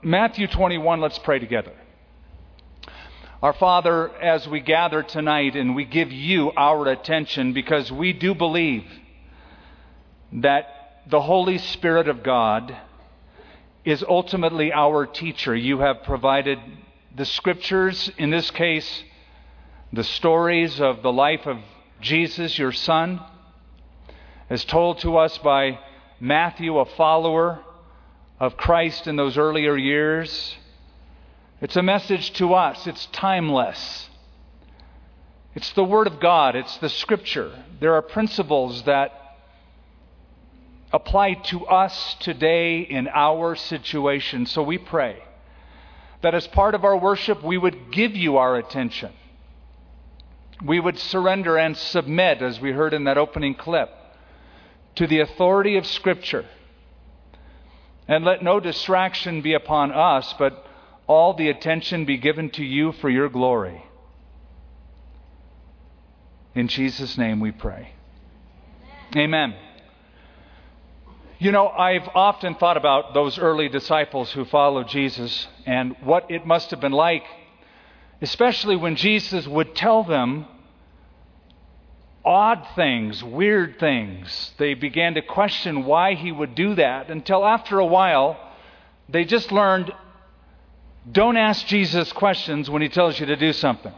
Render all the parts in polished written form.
Matthew 21, let's pray together. Our Father, as we gather tonight and we give you our attention because we do believe that the Holy Spirit of God is ultimately our teacher. You have provided the Scriptures, in this case, the stories of the life of Jesus, your Son, as told to us by Matthew, a follower of Christ in those earlier years. It's a message to us. It's timeless. It's the Word of God. It's the Scripture. There are principles that apply to us today in our situation. So we pray that as part of our worship, we would give you our attention. We would surrender and submit, as we heard in that opening clip, to the authority of Scripture. And let no distraction be upon us, but all the attention be given to you for your glory. In Jesus' name we pray. Amen. You know, I've often thought about those early disciples who followed Jesus and what it must have been like, especially when Jesus would tell them odd things, weird things. They began to question why he would do that until after a while they just learned, don't ask Jesus questions when he tells you to do something.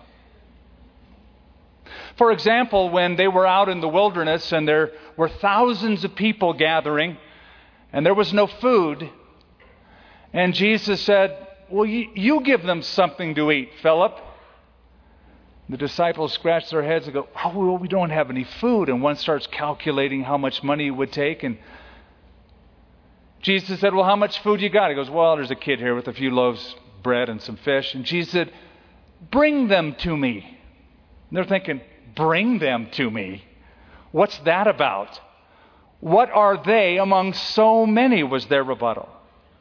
For example, when they were out in the wilderness and there were thousands of people gathering and there was no food, and Jesus said, well, you give them something to eat, Philip. The disciples scratch their heads and go, oh, well, we don't have any food. And one starts calculating how much money it would take. And Jesus said, well, how much food you got? He goes, well, there's a kid here with a few loaves of bread and some fish. And Jesus said, bring them to me. And they're thinking, bring them to me? What's that about? What are they among so many, was their rebuttal.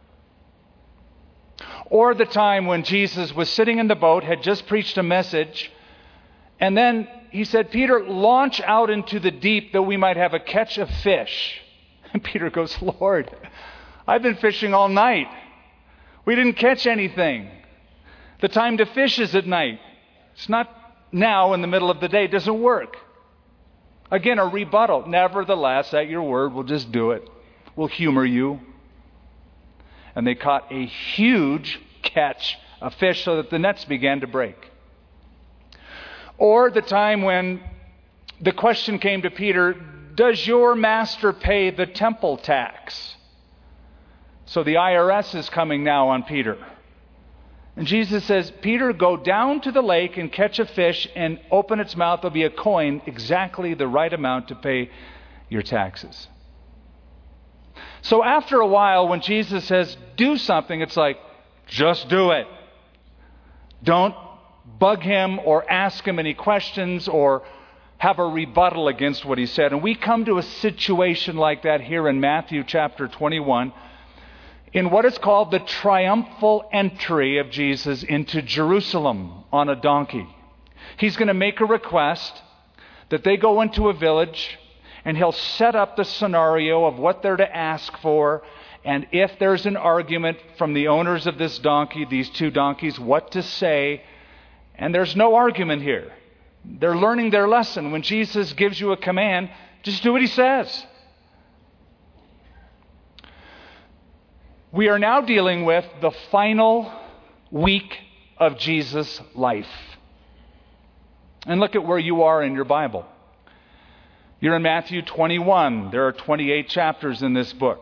Or the time when Jesus was sitting in the boat, had just preached a message, and then he said, Peter, launch out into the deep that we might have a catch of fish. And Peter goes, Lord, I've been fishing all night. We didn't catch anything. The time to fish is at night. It's not now in the middle of the day. It doesn't work. Again, a rebuttal. Nevertheless, at your word, we'll just do it. We'll humor you. And they caught a huge catch of fish so that the nets began to break. Or the time when the question came to Peter, does your master pay the temple tax? So the IRS is coming now on Peter. And Jesus says, Peter, go down to the lake and catch a fish and open its mouth. There'll be a coin, exactly the right amount to pay your taxes. So after a while, when Jesus says, do something, it's like, just do it. Don't bug him or ask him any questions or have a rebuttal against what he said. And we come to a situation like that here in Matthew chapter 21 in what is called the triumphal entry of Jesus into Jerusalem on a donkey. He's going to make a request that they go into a village, and he'll set up the scenario of what they're to ask for, and if there's an argument from the owners of this donkey, these two donkeys, what to say. And there's no argument here. They're learning their lesson. When Jesus gives you a command, just do what he says. We are now dealing with the final week of Jesus' life. And look at where you are in your Bible. You're in Matthew 21. There are 28 chapters in this book.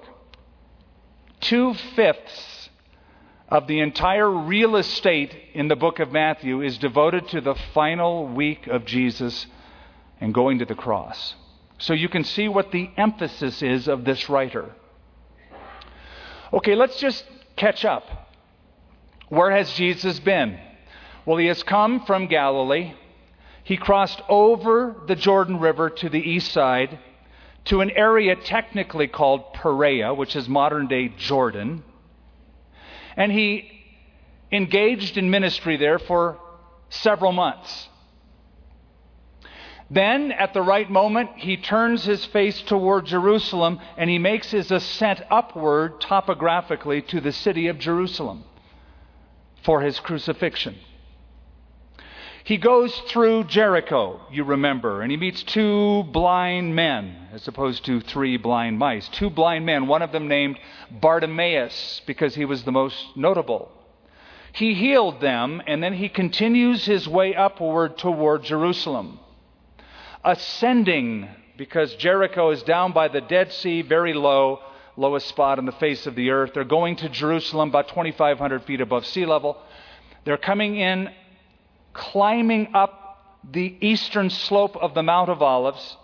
2/5 of the entire real estate in the book of Matthew is devoted to the final week of Jesus and going to the cross. So you can see what the emphasis is of this writer. Okay, let's just catch up. Where has Jesus been? Well, he has come from Galilee. He crossed over the Jordan River to the east side to an area technically called Perea, which is modern-day Jordan. And he engaged in ministry there for several months. Then, at the right moment, he turns his face toward Jerusalem and he makes his ascent upward topographically to the city of Jerusalem. for his crucifixion. He goes through Jericho, you remember, and he meets two blind men, as opposed to three blind mice. Two blind men, one of them named Bartimaeus, because he was the most notable. He healed them, and then he continues his way upward toward Jerusalem, ascending, because Jericho is down by the Dead Sea, very low, lowest spot on the face of the earth. They're going to Jerusalem, about 2,500 feet above sea level. They're coming in, climbing up the eastern slope of the Mount of Olives.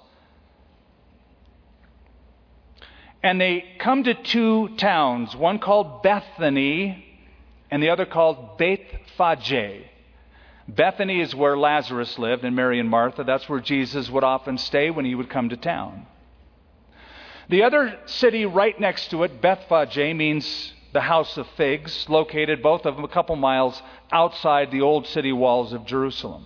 And they come to two towns, one called Bethany and the other called Bethphage. Bethany is where Lazarus lived, and Mary and Martha. That's where Jesus would often stay when he would come to town. The other city right next to it, Bethphage, means the house of figs, located, both of them, a couple miles outside the old city walls of Jerusalem.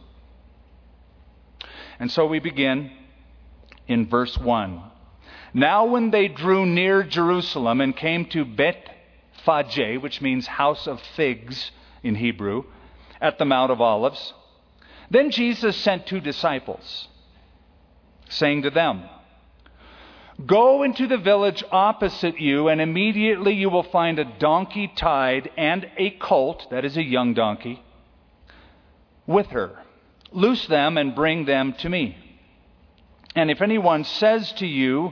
And so we begin in verse 1. Now when they drew near Jerusalem and came to Bethphage, which means house of figs in Hebrew, at the Mount of Olives, then Jesus sent 2 disciples, saying to them, Go into the village opposite you, and immediately you will find a donkey tied and a colt, that is a young donkey, with her. Loose them and bring them to me. And if anyone says to you,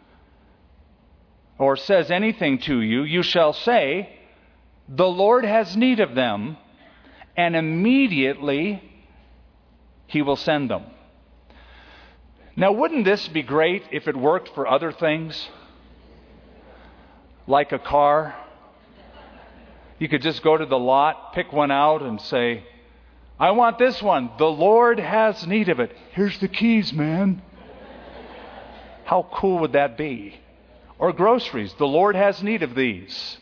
or says anything to you, you shall say, The Lord has need of them, and immediately he will send them. Now, wouldn't this be great if it worked for other things? Like a car. You could just go to the lot, pick one out, and say, I want this one. The Lord has need of it. Here's the keys, man. How cool would that be? Or groceries. The Lord has need of these.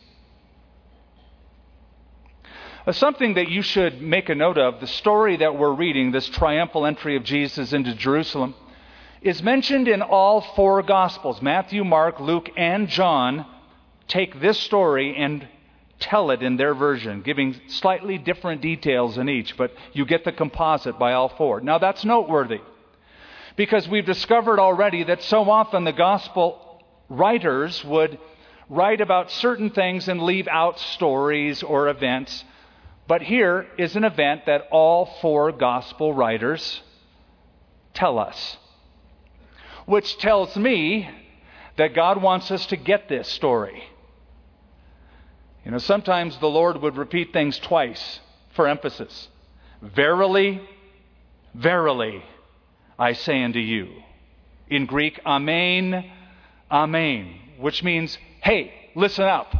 Something that you should make a note of, the story that we're reading, this triumphal entry of Jesus into Jerusalem, is mentioned in all 4 Gospels. Matthew, Mark, Luke, and John take this story and tell it in their version, giving slightly different details in each, but you get the composite by all 4. Now that's noteworthy, because we've discovered already that so often the Gospel writers would write about certain things and leave out stories or events. But here is an event that all 4 Gospel writers tell us, which tells me that God wants us to get this story. You know, sometimes the Lord would repeat things twice for emphasis. Verily, verily, I say unto you. In Greek, amen, amen, which means, hey, listen up.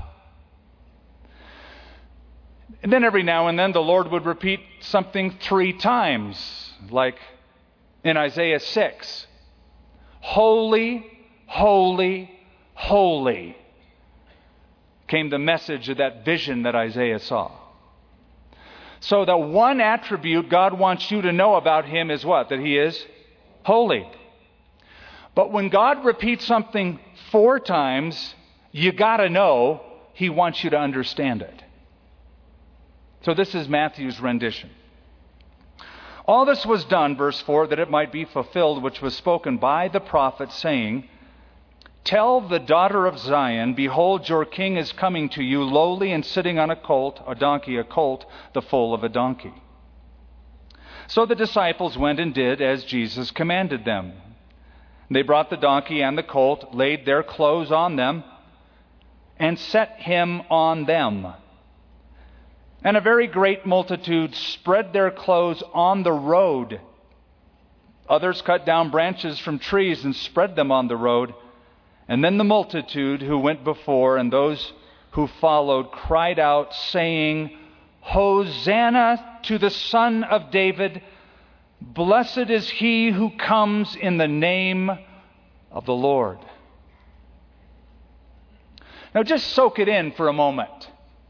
And then every now and then the Lord would repeat something 3 times, like in Isaiah 6. Holy, holy, holy came the message of that vision that Isaiah saw. So the one attribute God wants you to know about him is what? That he is holy. But when God repeats something 4 times, you got to know he wants you to understand it. So this is Matthew's rendition. All this was done, verse 4, that it might be fulfilled, which was spoken by the prophet, saying, Tell the daughter of Zion, behold, your king is coming to you, lowly and sitting on a colt, the foal of a donkey. So the disciples went and did as Jesus commanded them. They brought the donkey and the colt, laid their clothes on them, and set him on them. And a very great multitude spread their clothes on the road. Others cut down branches from trees and spread them on the road. And then the multitude who went before and those who followed cried out, saying, Hosanna to the Son of David. Blessed is he who comes in the name of the Lord. Now just soak it in for a moment.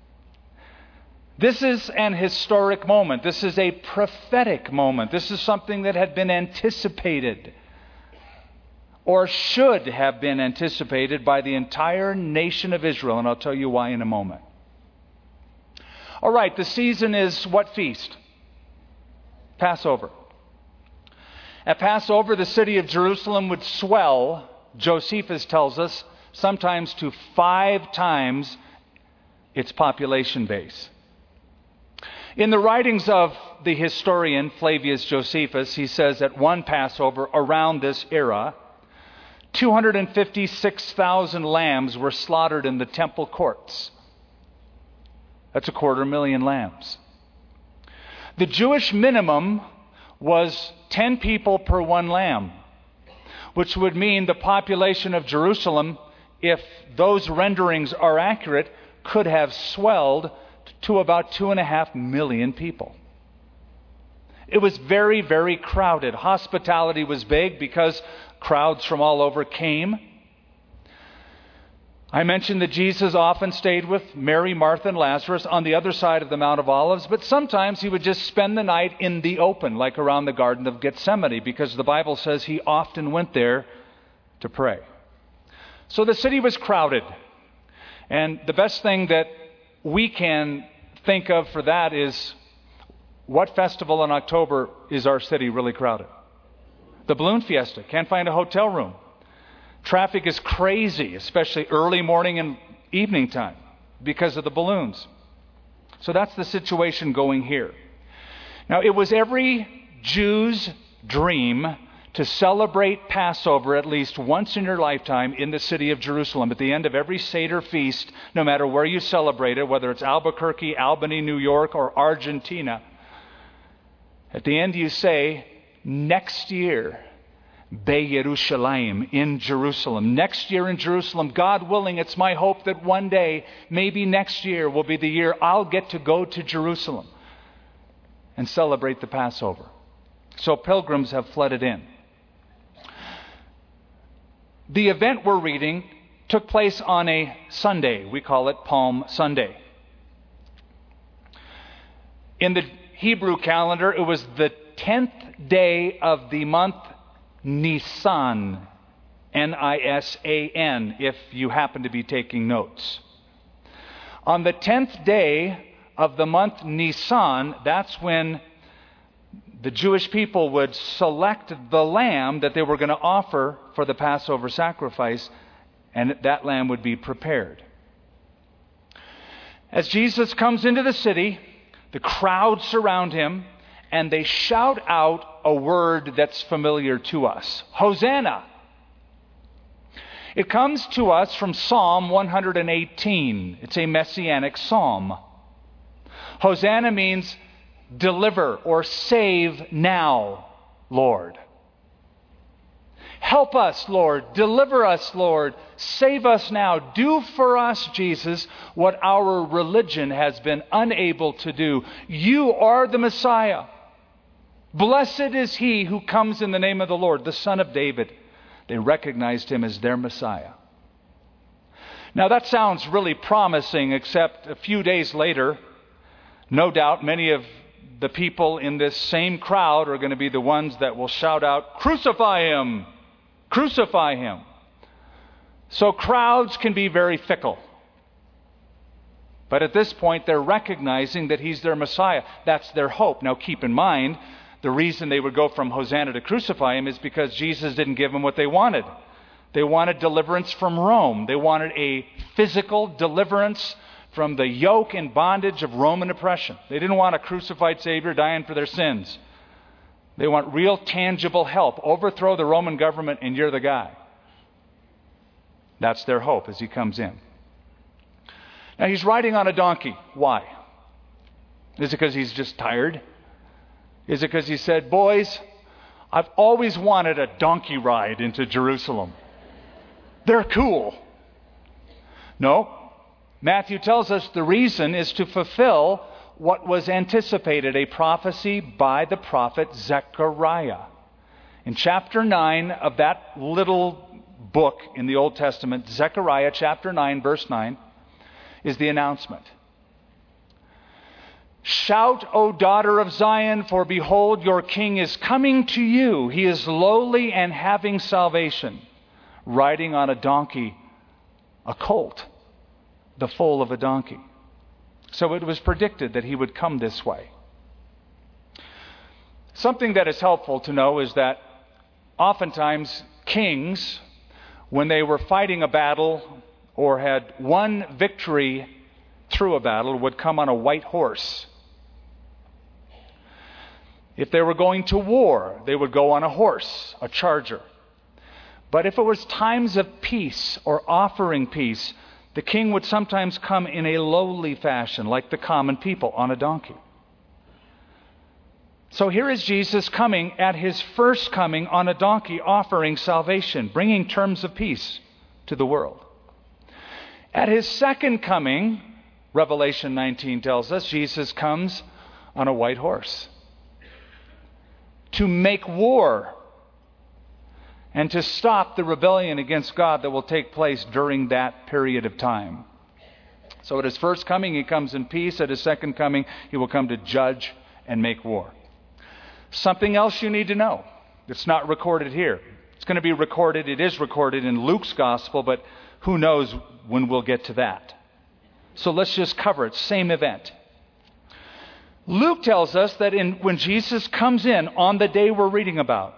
This is an historic moment. This is a prophetic moment. This is something that had been anticipated, or should have been anticipated, by the entire nation of Israel, and I'll tell you why in a moment. All right, the season is what feast? Passover. At Passover, the city of Jerusalem would swell, Josephus tells us, sometimes to 5 times its population base. In the writings of the historian Flavius Josephus, he says at one Passover around this era, 256,000 lambs were slaughtered in the temple courts. That's 250,000 lambs. The Jewish minimum was 10 people per 1 lamb, which would mean the population of Jerusalem, if those renderings are accurate, could have swelled to about 2.5 million people. It was very, very crowded. Hospitality was big because crowds from all over came. I mentioned that Jesus often stayed with Mary, Martha, and Lazarus on the other side of the Mount of Olives, but sometimes he would just spend the night in the open, like around the Garden of Gethsemane, because the Bible says he often went there to pray. So the city was crowded. And the best thing that we can think of for that is, what festival in October is our city really crowded? The Balloon Fiesta. Can't find a hotel room. Traffic is crazy, especially early morning and evening time, because of the balloons. So that's the situation going here. Now, it was every Jew's dream to celebrate Passover at least once in your lifetime in the city of Jerusalem. At the end of every Seder feast, no matter where you celebrate it, whether it's Albuquerque, Albany, New York, or Argentina, at the end you say, next year, Be Yerushalayim, in Jerusalem. Next year in Jerusalem, God willing, it's my hope that one day, maybe next year will be the year I'll get to go to Jerusalem and celebrate the Passover. So pilgrims have flooded in. The event we're reading took place on a Sunday. We call it Palm Sunday. In the Hebrew calendar, it was the 10th day of the month Nisan, Nisan, if you happen to be taking notes. On the 10th day of the month Nisan, that's when the Jewish people would select the lamb that they were going to offer for the Passover sacrifice, and that lamb would be prepared. As Jesus comes into the city, the crowd surround him, and they shout out a word that's familiar to us. Hosanna. It comes to us from Psalm 118. It's a messianic psalm. Hosanna means deliver or save now, Lord. Help us, Lord. Deliver us, Lord. Save us now. Do for us, Jesus, what our religion has been unable to do. You are the Messiah. Blessed is he who comes in the name of the Lord, the Son of David. They recognized him as their Messiah. Now that sounds really promising, except a few days later, no doubt many of the people in this same crowd are going to be the ones that will shout out, "Crucify him! Crucify him!" So crowds can be very fickle. But at this point, they're recognizing that he's their Messiah. That's their hope. Now keep in mind, the reason they would go from Hosanna to crucify him is because Jesus didn't give them what they wanted. They wanted deliverance from Rome. They wanted a physical deliverance from the yoke and bondage of Roman oppression. They didn't want a crucified Savior dying for their sins. They want real tangible help. Overthrow the Roman government and you're the guy. That's their hope as he comes in. Now he's riding on a donkey. Why? Is it because he's just tired? Is it because he said, "Boys, I've always wanted a donkey ride into Jerusalem. They're cool"? No. Matthew tells us the reason is to fulfill what was anticipated, a prophecy by the prophet Zechariah. In chapter 9 of that little book in the Old Testament, Zechariah chapter 9, verse 9, is the announcement. "Shout, O daughter of Zion, for behold, your king is coming to you. He is lowly and having salvation, riding on a donkey, a colt, the foal of a donkey." So it was predicted that he would come this way. Something that is helpful to know is that oftentimes kings, when they were fighting a battle or had won victory through a battle, would come on a white horse. If they were going to war, they would go on a horse, a charger. But if it was times of peace or offering peace, the king would sometimes come in a lowly fashion, like the common people, on a donkey. So here is Jesus coming at his first coming on a donkey, offering salvation, bringing terms of peace to the world. At his second coming, Revelation 19 tells us, Jesus comes on a white horse to make war and to stop the rebellion against God that will take place during that period of time. So at his first coming, he comes in peace. At his second coming, he will come to judge and make war. Something else you need to know. It's not recorded here. It's going to be recorded. It is recorded in Luke's gospel, but who knows when we'll get to that. So let's just cover it. Same event. Luke tells us that when Jesus comes in on the day we're reading about,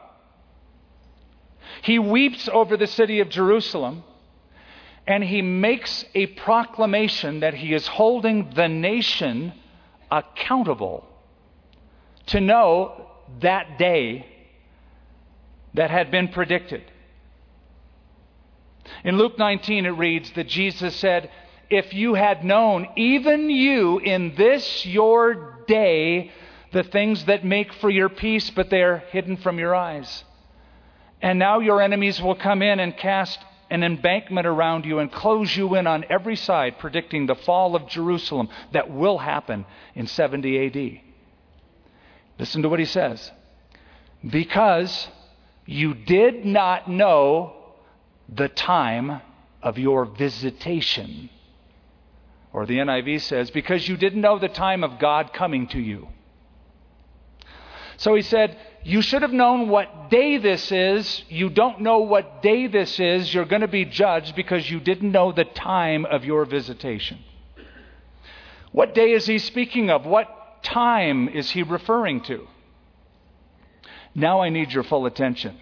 he weeps over the city of Jerusalem, and he makes a proclamation that he is holding the nation accountable to know that day that had been predicted. In Luke 19 it reads that Jesus said, "If you had known, even you in this your day, the things that make for your peace, but they are hidden from your eyes. And now your enemies will come in and cast an embankment around you and close you in on every side," predicting the fall of Jerusalem that will happen in 70 AD. Listen to what he says. "Because you did not know the time of your visitation." Or the NIV says, because you didn't know the time of God coming to you. So he said, you should have known what day this is. You don't know what day this is. You're going to be judged because you didn't know the time of your visitation. What day is he speaking of? What time is he referring to? Now I need your full attention.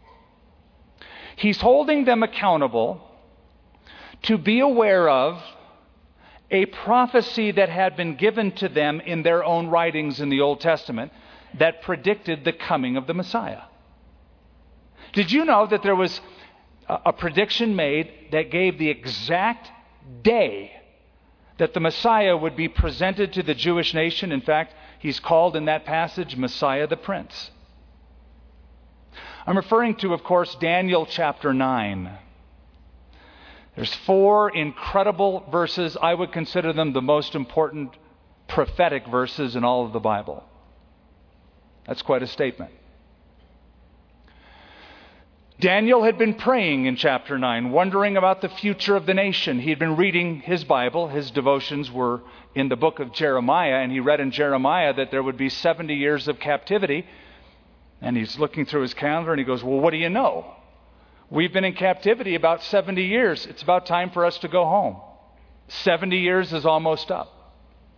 He's holding them accountable to be aware of a prophecy that had been given to them in their own writings in the Old Testament that predicted the coming of the Messiah. Did you know that there was a prediction made that gave the exact day that the Messiah would be presented to the Jewish nation? In fact, he's called in that passage Messiah the Prince. I'm referring to, of course, Daniel chapter 9. There's 4 incredible verses. I would consider them the most important prophetic verses in all of the Bible. That's quite a statement. Daniel had been praying in chapter 9, wondering about the future of the nation. He had been reading his Bible. His devotions were in the book of Jeremiah, and he read in Jeremiah that there would be 70 years of captivity. And he's looking through his calendar and he goes, well, what do you know? We've been in captivity about 70 years. It's about time for us to go home. 70 years is almost up.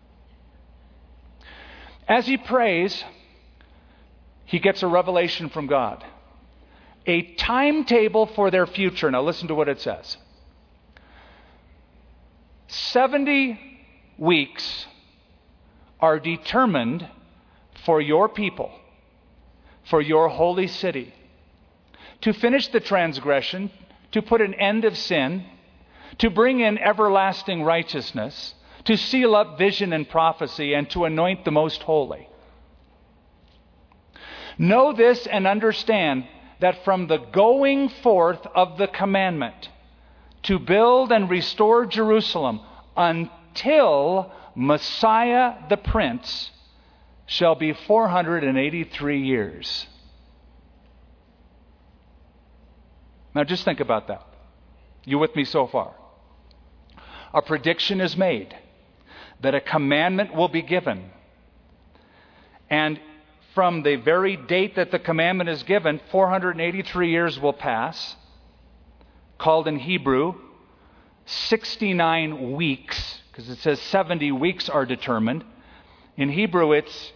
As he prays, he gets a revelation from God. A timetable for their future. Now listen to what it says. 70 weeks are determined for your people, for your holy city, to finish the transgression, to put an end of sin, to bring in everlasting righteousness, to seal up vision and prophecy, and to anoint the most holy. Know this and understand that from the going forth of the commandment to build and restore Jerusalem until Messiah the Prince shall be 483 years. Now just think about that. You with me so far? A prediction is made that a commandment will be given. And from the very date that the commandment is given, 483 years will pass, called in Hebrew 69 weeks because it says 70 weeks are determined. In Hebrew, it's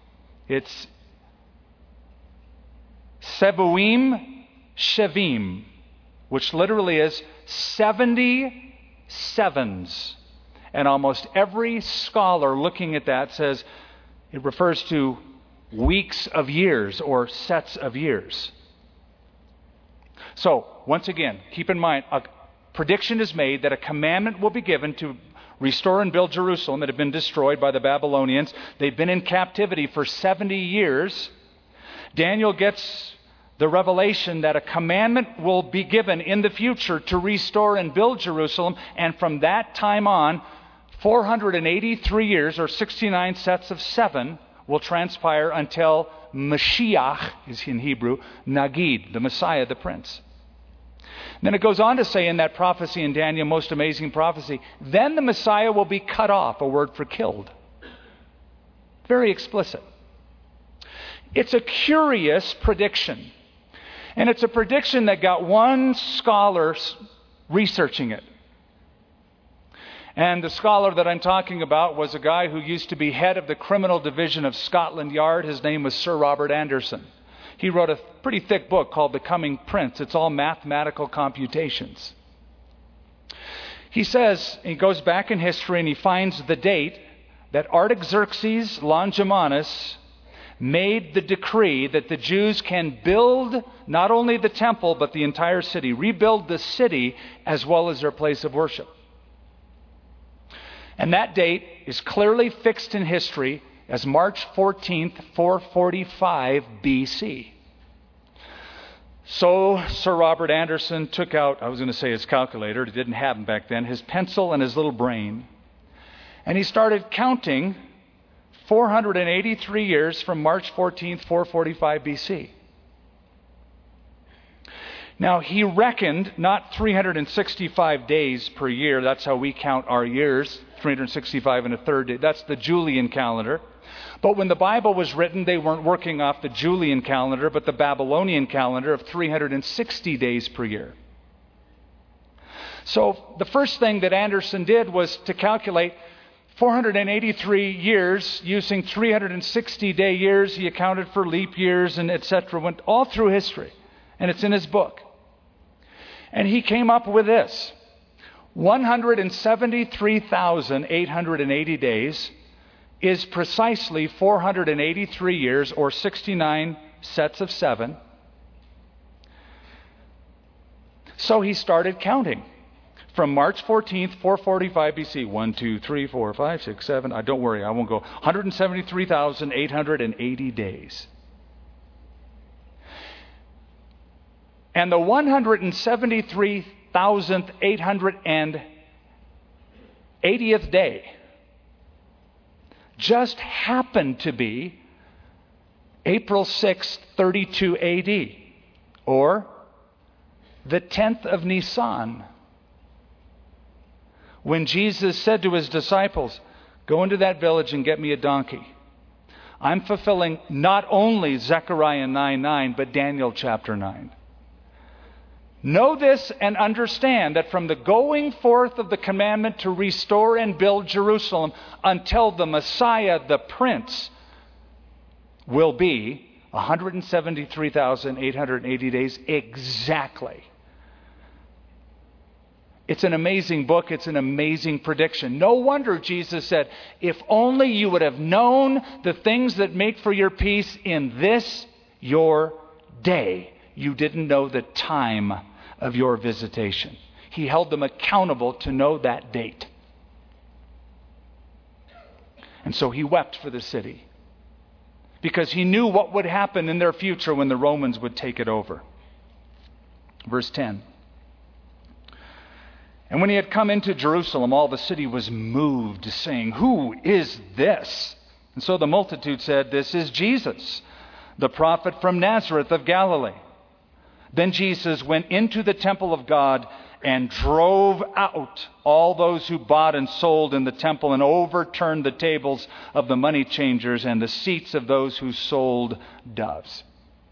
Sebuim Shevim, which literally is 70 sevens. And almost every scholar looking at that says it refers to weeks of years or sets of years. So, once again, keep in mind, a prediction is made that a commandment will be given to restore and build Jerusalem. It had been destroyed by the Babylonians. They've been in captivity for 70 years. Daniel gets the revelation that a commandment will be given in the future to restore and build Jerusalem. And from that time on, 483 years, or 69 sets of 7, will transpire until Mashiach, is in Hebrew, Nagid, the Messiah, the Prince. Then it goes on to say in that prophecy in Daniel, most amazing prophecy, then the Messiah will be cut off, a word for killed. Very explicit. It's a curious prediction. And it's a prediction that got one scholar researching it. And the scholar that I'm talking about was a guy who used to be head of the criminal division of Scotland Yard. His name was Sir Robert Anderson. He wrote a pretty thick book called The Coming Prince. It's all mathematical computations. He says, he goes back in history and he finds the date that Artaxerxes Longimanus made the decree that the Jews can build not only the temple but the entire city, rebuild the city as well as their place of worship. And that date is clearly fixed in history as March 14th, 445 BC. So Sir Robert Anderson took out, I was going to say his calculator, it didn't have them back then, his pencil and his little brain. And he started counting 483 years from March 14th, 445 BC. Now, he reckoned not 365 days per year. That's how we count our years, 365 and a third day. That's the Julian calendar. But when the Bible was written, they weren't working off the Julian calendar, but the Babylonian calendar of 360 days per year. So the first thing that Anderson did was to calculate 483 years using 360-day years. He accounted for leap years and etc. Went all through history. And it's in his book. And he came up with this. 173,880 days is precisely 483 years, or 69 sets of 7. So he started counting. From March 14th, 445 BC, 1, 2, 3, 4, 5, 6, 7, don't worry, I won't go, 173,880 days. And the 173,880th day just happened to be April 6th, 32 AD, or the 10th of Nisan, when Jesus said to his disciples, go into that village and get me a donkey. I'm fulfilling not only Zechariah 9:9, but Daniel chapter 9. Know this and understand that from the going forth of the commandment to restore and build Jerusalem until the Messiah, the Prince, will be 173,880 days exactly. It's an amazing book. It's an amazing prediction. No wonder Jesus said, if only you would have known the things that make for your peace in this your day. You didn't know the time of your visitation. He held them accountable to know that date. And so he wept for the city, because he knew what would happen in their future when the Romans would take it over. Verse 10. And when he had come into Jerusalem, all the city was moved, saying, who is this? And so the multitude said, this is Jesus, the prophet from Nazareth of Galilee. Then Jesus went into the temple of God and drove out all those who bought and sold in the temple, and overturned the tables of the money changers and the seats of those who sold doves.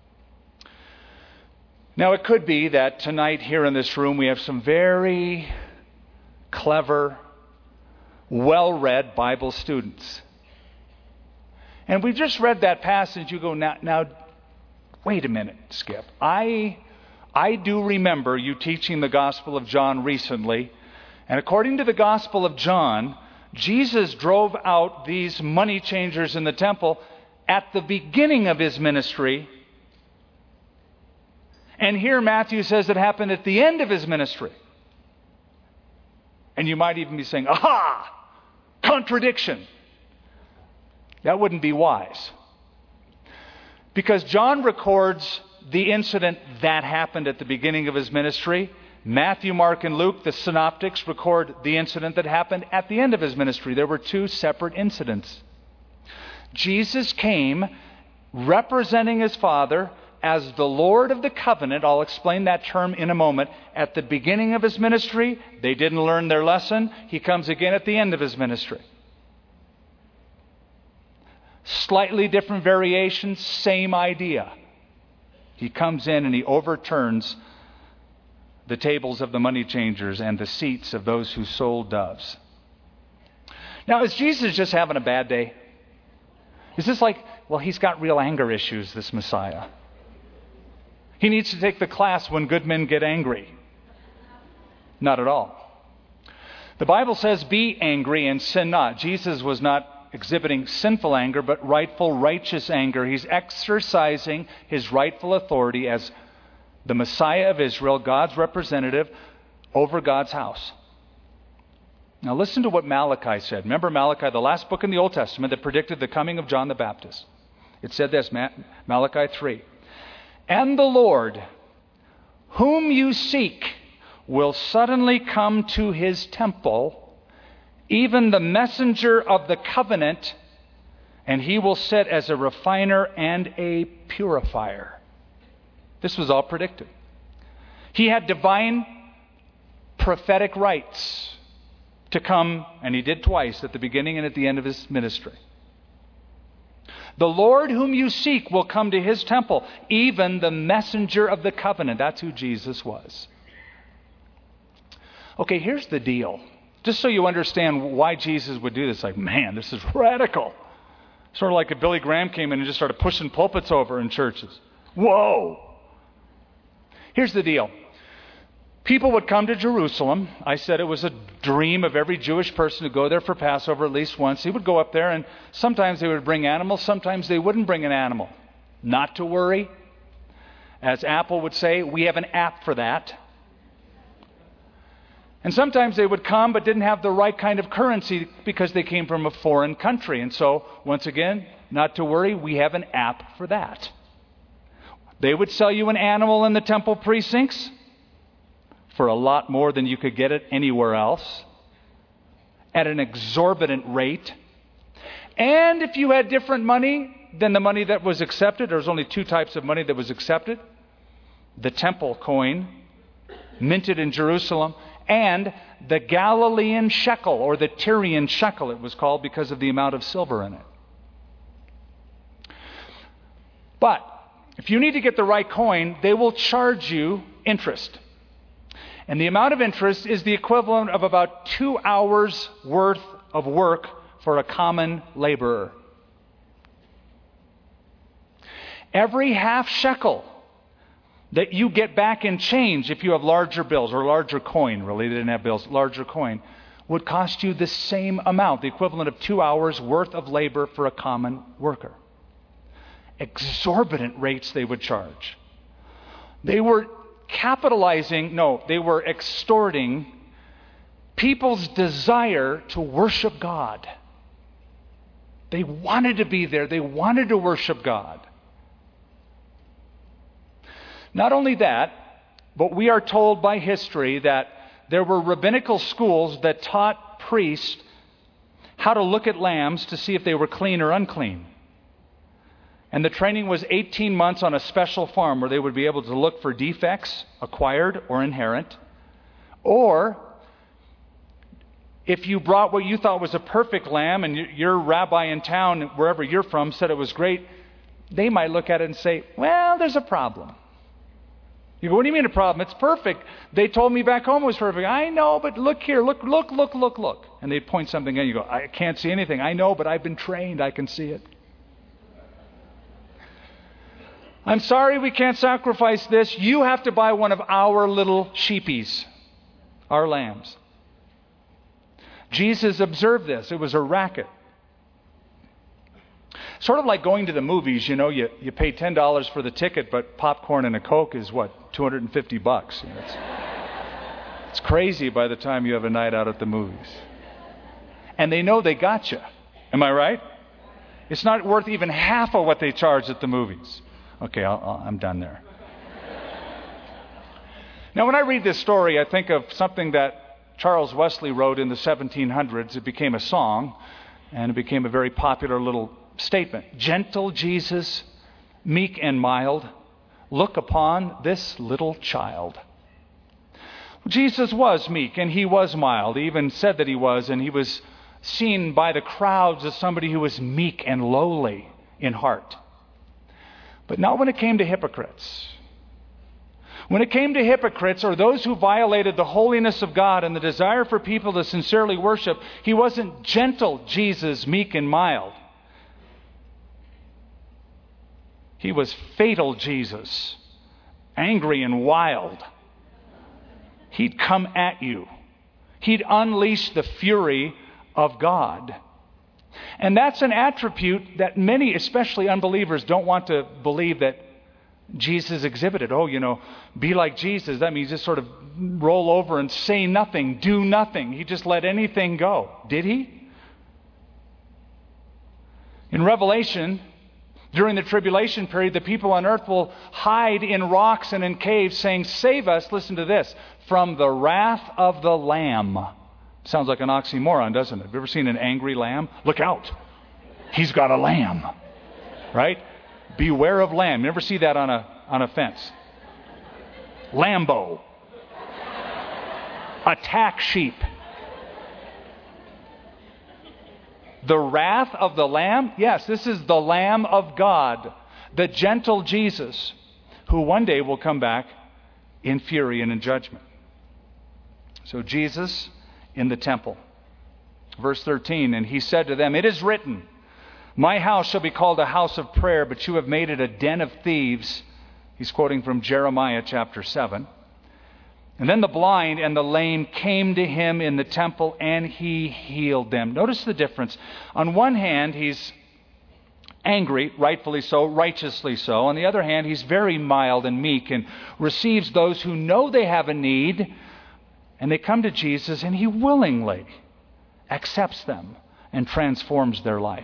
Now, it could be that tonight here in this room we have some very clever, well-read Bible students. And we just read that passage. You go, now, wait a minute, Skip. I do remember you teaching the Gospel of John recently. And according to the Gospel of John, Jesus drove out these money changers in the temple at the beginning of his ministry. And here Matthew says it happened at the end of his ministry. And you might even be saying, aha! Contradiction. That wouldn't be wise. Because John records the incident that happened at the beginning of his ministry. Matthew, Mark, and Luke, the synoptics, record the incident that happened at the end of his ministry. There were two separate incidents. Jesus came representing his Father as the Lord of the covenant. I'll explain that term in a moment. At the beginning of his ministry, they didn't learn their lesson. He comes again at the end of his ministry. Slightly different variations, same idea. He comes in and he overturns the tables of the money changers and the seats of those who sold doves. Now, is Jesus just having a bad day? Is this like, well, he's got real anger issues, this Messiah? He needs to take the class when good men get angry. Not at all. The Bible says, be angry and sin not. Jesus was not exhibiting sinful anger, but rightful, righteous anger. He's exercising his rightful authority as the Messiah of Israel, God's representative, over God's house. Now listen to what Malachi said. Remember Malachi, the last book in the Old Testament that predicted the coming of John the Baptist. It said this, Malachi 3. And the Lord, whom you seek, will suddenly come to his temple, even the messenger of the covenant, and he will sit as a refiner and a purifier. This was all predicted. He had divine prophetic rights to come, and he did twice, at the beginning and at the end of his ministry. The Lord whom you seek will come to his temple, even the messenger of the covenant. That's who Jesus was. Okay, here's the deal. Just so you understand why Jesus would do this, like, man, this is radical. Sort of like if Billy Graham came in and just started pushing pulpits over in churches. Whoa! Here's the deal. People would come to Jerusalem. I said it was a dream of every Jewish person to go there for Passover at least once. He would go up there, and sometimes they would bring animals, sometimes they wouldn't bring an animal. Not to worry. As Apple would say, we have an app for that. And sometimes they would come but didn't have the right kind of currency because they came from a foreign country. And so, once again, not to worry, we have an app for that. They would sell you an animal in the temple precincts for a lot more than you could get it anywhere else, at an exorbitant rate. And if you had different money than the money that was accepted, there was only two types of money that was accepted. The temple coin, minted in Jerusalem, and the Galilean shekel, or the Tyrian shekel it was called because of the amount of silver in it. But if you need to get the right coin, they will charge you interest. And the amount of interest is the equivalent of about 2 hours worth of work for a common laborer. Every half shekel that you get back in change, if you have larger bills, or larger coin, really, they didn't have bills, larger coin, would cost you the same amount, the equivalent of 2 hours worth of labor for a common worker. Exorbitant rates they would charge. They were they were extorting people's desire to worship God. They wanted to be there. They wanted to worship God. Not only that, but we are told by history that there were rabbinical schools that taught priests how to look at lambs to see if they were clean or unclean. And the training was 18 months on a special farm where they would be able to look for defects, acquired or inherent. Or if you brought what you thought was a perfect lamb and your rabbi in town, wherever you're from, said it was great, they might look at it and say, well, there's a problem. You go, what do you mean a problem? It's perfect. They told me back home it was perfect. I know, but look here. Look. And they point something in. You go, I can't see anything. I know, but I've been trained. I can see it. I'm sorry we can't sacrifice this. You have to buy one of our little sheepies, our lambs. Jesus observed this. It was a racket. Sort of like going to the movies, you pay $10 for the ticket, but popcorn and a Coke is what, $250? It's crazy by the time you have a night out at the movies. And they know they got you. Am I right? It's not worth even half of what they charge at the movies. Okay, I'm done there. Now, when I read this story, I think of something that Charles Wesley wrote in the 1700s. It became a song, and it became a very popular little statement. Gentle Jesus, meek and mild, look upon this little child. Jesus was meek and he was mild. He even said that he was, and he was seen by the crowds as somebody who was meek and lowly in heart. But not when it came to hypocrites. When it came to hypocrites, or those who violated the holiness of God and the desire for people to sincerely worship, he wasn't gentle Jesus, meek and mild. He was fatal Jesus, angry and wild. He'd come at you. He'd unleash the fury of God. And that's an attribute that many, especially unbelievers, don't want to believe that Jesus exhibited. Be like Jesus. That means just sort of roll over and say nothing, do nothing. He just let anything go. Did he? In Revelation, during the tribulation period, the people on earth will hide in rocks and in caves saying, save us, listen to this, from the wrath of the Lamb. Sounds like an oxymoron, doesn't it? Have you ever seen an angry lamb? Look out. He's got a lamb. Right? Beware of lamb. You never see that on a fence. Lambo. Attack sheep. The wrath of the Lamb? Yes, this is the Lamb of God, the gentle Jesus, who one day will come back in fury and in judgment. So Jesus in the temple. Verse 13, and he said to them, it is written, my house shall be called a house of prayer, but you have made it a den of thieves. He's quoting from Jeremiah chapter 7. And then the blind and the lame came to him in the temple, and he healed them. Notice the difference. On one hand, he's angry, rightfully so, righteously so. On the other hand, he's very mild and meek and receives those who know they have a need, and they come to Jesus, and he willingly accepts them and transforms their life.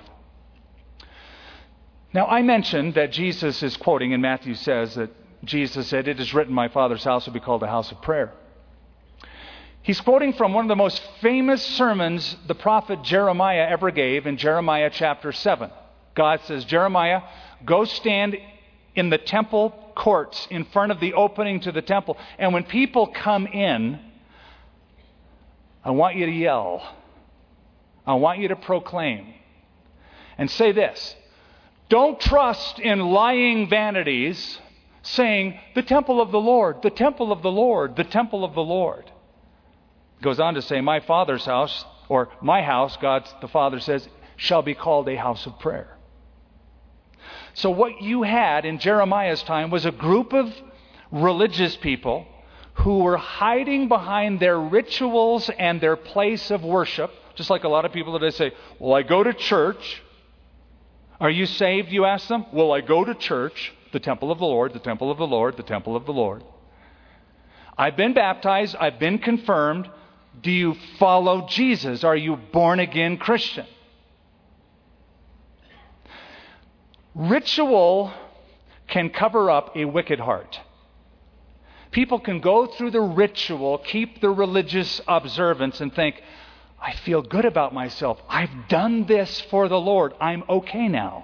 Now, I mentioned that Jesus is quoting, and Matthew says that Jesus said, it is written, my Father's house will be called a house of prayer. He's quoting from one of the most famous sermons the prophet Jeremiah ever gave in Jeremiah chapter 7. God says, Jeremiah, go stand in the temple courts in front of the opening to the temple. And when people come in, I want you to yell. I want you to proclaim. And say this, don't trust in lying vanities saying, the temple of the Lord, the temple of the Lord, the temple of the Lord. Goes on to say, my Father's house, or my house, God the Father says, shall be called a house of prayer. So what you had in Jeremiah's time was a group of religious people who were hiding behind their rituals and their place of worship, just like a lot of people today say, well, I go to church. Are you saved, you ask them? Well, I go to church, the temple of the Lord, the temple of the Lord, the temple of the Lord. I've been baptized, I've been confirmed. Do you follow Jesus? Are you born again Christian? Ritual can cover up a wicked heart. People can go through the ritual, keep the religious observance, and think, I feel good about myself. I've done this for the Lord. I'm okay now.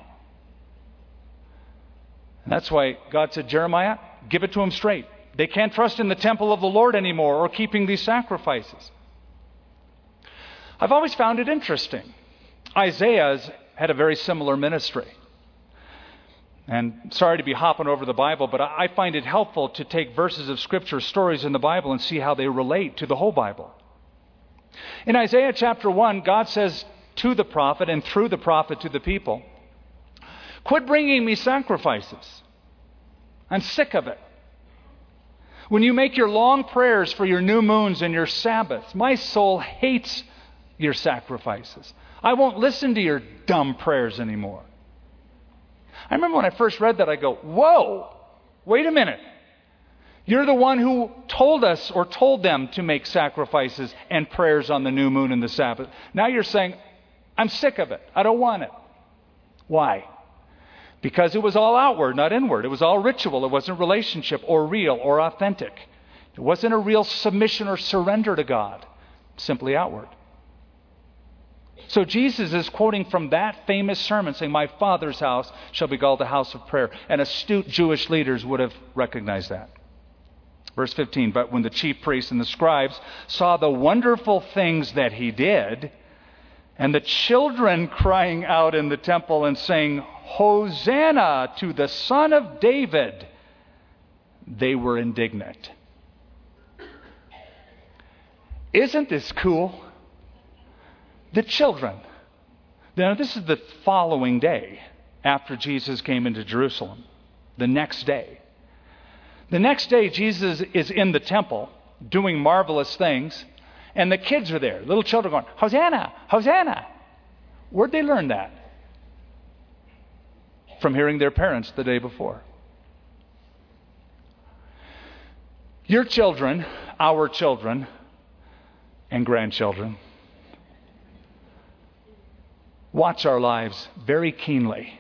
And that's why God said, Jeremiah, give it to them straight. They can't trust in the temple of the Lord anymore or keeping these sacrifices. I've always found it interesting. Isaiah's had a very similar ministry. And sorry to be hopping over the Bible, but I find it helpful to take verses of Scripture, stories in the Bible, and see how they relate to the whole Bible. In Isaiah chapter 1, God says to the prophet and through the prophet to the people, "Quit bringing me sacrifices. I'm sick of it. When you make your long prayers for your new moons and your Sabbaths, my soul hates your sacrifices. I won't listen to your dumb prayers anymore." I remember when I first read that, I go, whoa, wait a minute. You're the one who told us or told them to make sacrifices and prayers on the new moon and the Sabbath. Now you're saying, I'm sick of it. I don't want it. Why? Because it was all outward, not inward. It was all ritual. It wasn't relationship or real or authentic. It wasn't a real submission or surrender to God. Simply outward. So Jesus is quoting from that famous sermon saying, "My Father's house shall be called a house of prayer." And astute Jewish leaders would have recognized that. Verse 15, "But when the chief priests and the scribes saw the wonderful things that he did, and the children crying out in the temple and saying, 'Hosanna to the Son of David,' they were indignant." Isn't this cool? The children. Now, this is the following day after Jesus came into Jerusalem. The next day. The next day, Jesus is in the temple doing marvelous things, and the kids are there. Little children going, "Hosanna, Hosanna." Where'd they learn that? From hearing their parents the day before. Your children, our children, and grandchildren watch our lives very keenly.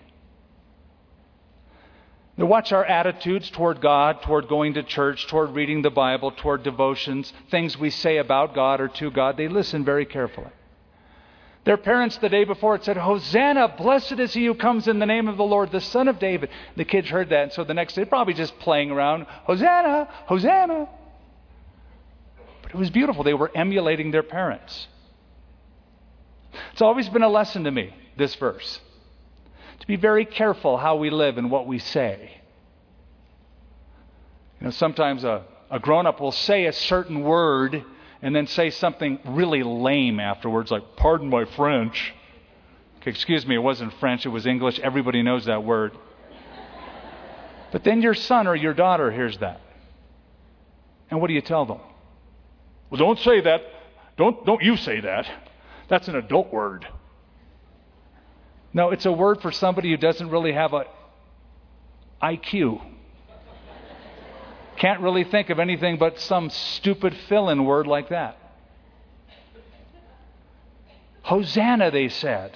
They watch our attitudes toward God, toward going to church, toward reading the Bible, toward devotions, things we say about God or to God. They listen very carefully. Their parents the day before had said, "Hosanna, blessed is he who comes in the name of the Lord, the Son of David." The kids heard that, and so the next day, probably just playing around, "Hosanna, Hosanna." But it was beautiful. They were emulating their parents. It's always been a lesson to me, this verse. To be very careful how we live and what we say. You know, sometimes a grown-up will say a certain word and then say something really lame afterwards, like, "Pardon my French." Okay, excuse me, it wasn't French, it was English. Everybody knows that word. But then your son or your daughter hears that. And what do you tell them? "Well, don't say that. Don't you say that. That's an adult word." No, it's a word for somebody who doesn't really have a IQ. Can't really think of anything but some stupid fill-in word like that. "Hosanna," they said.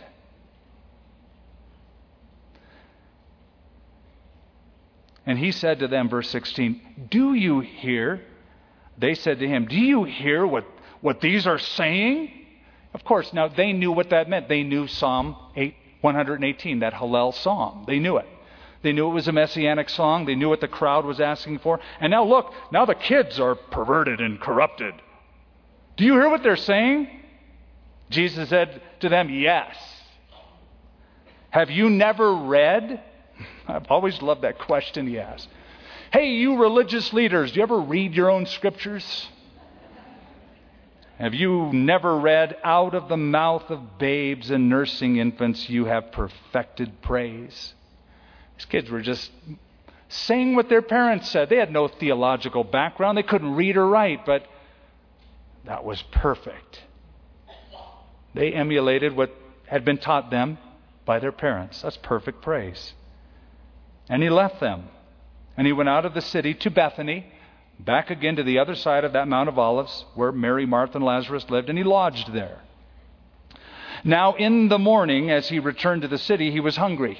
And he said to them, verse 16, "Do you hear?" They said to him, "Do you hear what these are saying?" Of course, now they knew what that meant. They knew Psalm 118, that Hallel psalm. They knew it. They knew it was a messianic song. They knew what the crowd was asking for. And now look, now the kids are perverted and corrupted. "Do you hear what they're saying?" Jesus said to them, "Yes." "Have you never read?" I've always loved that question he asked. "Hey, you religious leaders, do you ever read your own scriptures? Have you never read, 'Out of the mouth of babes and nursing infants you have perfected praise'?" These kids were just saying what their parents said. They had no theological background. They couldn't read or write, but that was perfect. They emulated what had been taught them by their parents. That's perfect praise. And he left them. And he went out of the city to Bethany, back again to the other side of that Mount of Olives, where Mary, Martha, and Lazarus lived, and he lodged there. Now in the morning, as he returned to the city, he was hungry.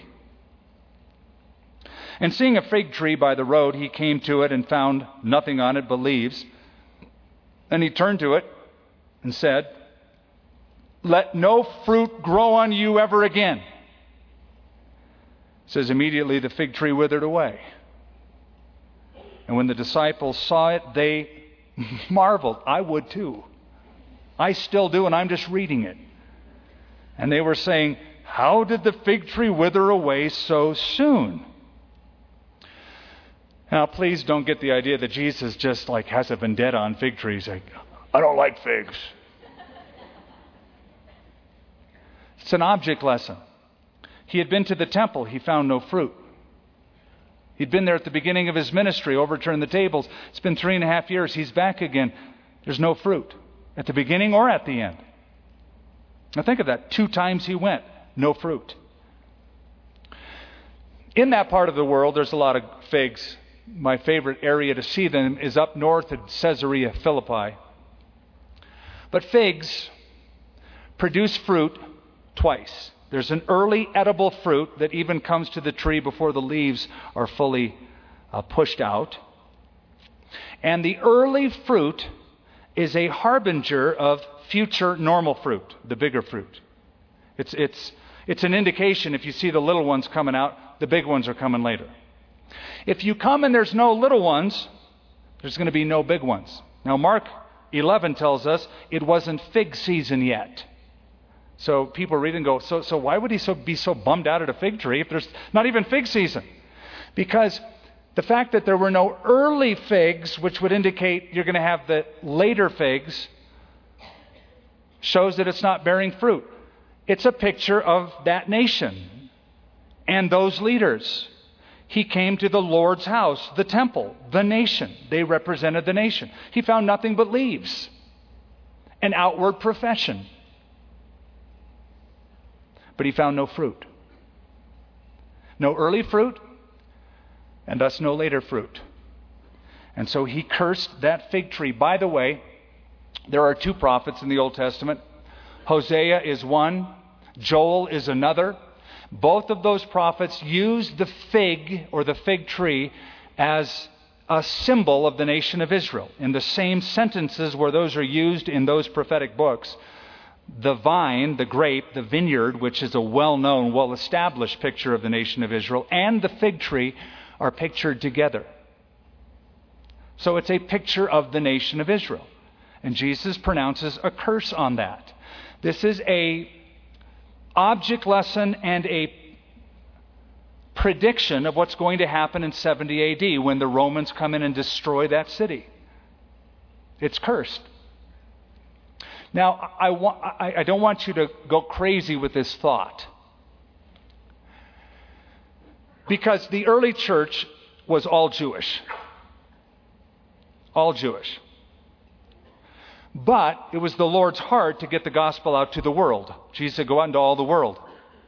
And seeing a fig tree by the road, he came to it and found nothing on it but leaves. And he turned to it and said, "Let no fruit grow on you ever again." It says, immediately the fig tree withered away. And when the disciples saw it, they marveled. I would too. I still do, and I'm just reading it. And they were saying, "How did the fig tree wither away so soon?" Now, please don't get the idea that Jesus just like has a vendetta on fig trees. Like, I don't like figs. It's an object lesson. He had been to the temple. He found no fruit. He'd been there at the beginning of his ministry, overturned the tables. It's been 3.5 years. He's back again. There's no fruit at the beginning or at the end. Now think of that. 2 times he went, no fruit. In that part of the world, there's a lot of figs. My favorite area to see them is up north at Caesarea Philippi. But figs produce fruit twice. There's an early edible fruit that even comes to the tree before the leaves are fully pushed out. And the early fruit is a harbinger of future normal fruit, the bigger fruit. It's an indication. If you see the little ones coming out, the big ones are coming later. If you come and there's no little ones, there's going to be no big ones. Now Mark 11 tells us it wasn't fig season yet. So people read and go, so why would he be so bummed out at a fig tree if there's not even fig season? Because the fact that there were no early figs, which would indicate you're going to have the later figs, shows that it's not bearing fruit. It's a picture of that nation and those leaders. He came to the Lord's house, the temple, the nation. They represented the nation. He found nothing but leaves, an outward profession. But he found no fruit. No early fruit, and thus no later fruit. And so he cursed that fig tree. By the way, there are 2 prophets in the Old Testament. Hosea is one, Joel is another. Both of those prophets used the fig or the fig tree as a symbol of the nation of Israel. In the same sentences where those are used in those prophetic books, the vine, the grape, the vineyard, which is a well-known, well-established picture of the nation of Israel, and the fig tree are pictured together. So it's a picture of the nation of Israel. And Jesus pronounces a curse on that. This is a object lesson and a prediction of what's going to happen in 70 AD when the Romans come in and destroy that city. It's cursed. Now, I don't want you to go crazy with this thought. Because the early church was all Jewish. All Jewish. But it was the Lord's heart to get the gospel out to the world. Jesus said, go out into all the world.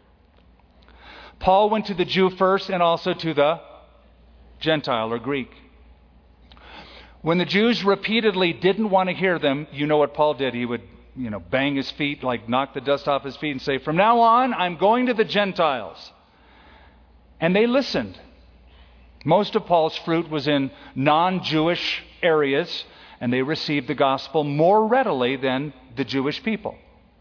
Paul went to the Jew first and also to the Gentile or Greek. When the Jews repeatedly didn't want to hear them, you know what Paul did. He would, bang his feet, like knock the dust off his feet and say, from now on, I'm going to the Gentiles. And they listened. Most of Paul's fruit was in non-Jewish areas, and they received the gospel more readily than the Jewish people.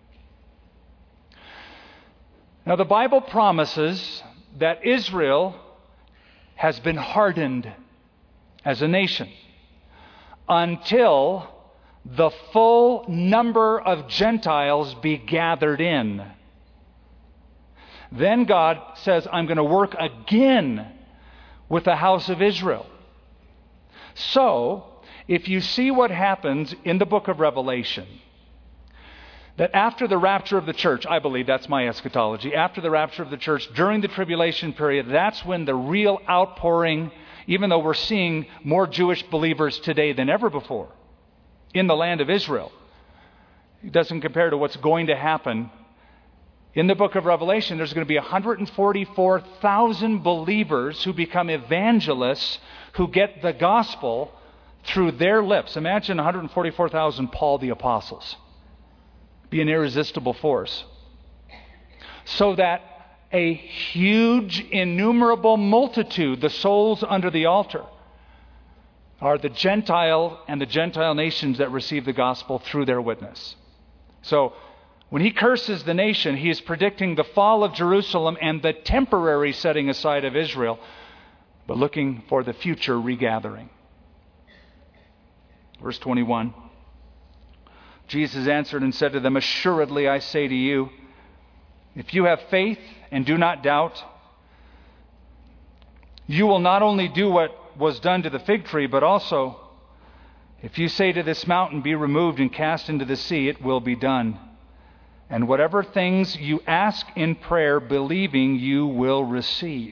Now, the Bible promises that Israel has been hardened as a nation until the full number of Gentiles be gathered in. Then God says, I'm going to work again with the house of Israel. So, if you see what happens in the book of Revelation, that after the rapture of the church, I believe that's my eschatology, after the rapture of the church, during the tribulation period, that's when the real outpouring, even though we're seeing more Jewish believers today than ever before in the land of Israel, it doesn't compare to what's going to happen. In the book of Revelation, there's going to be 144,000 believers who become evangelists who get the gospel through their lips. Imagine 144,000 Paul the Apostles. Be an irresistible force. So that a huge, innumerable multitude, the souls under the altar, are the Gentile and the Gentile nations that receive the gospel through their witness. So, when he curses the nation, he is predicting the fall of Jerusalem and the temporary setting aside of Israel, but looking for the future regathering. Verse 21. Jesus answered and said to them, assuredly I say to you, if you have faith and do not doubt, you will not only do what was done to the fig tree, but also, if you say to this mountain, be removed and cast into the sea, it will be done. And whatever things you ask in prayer, believing, you will receive.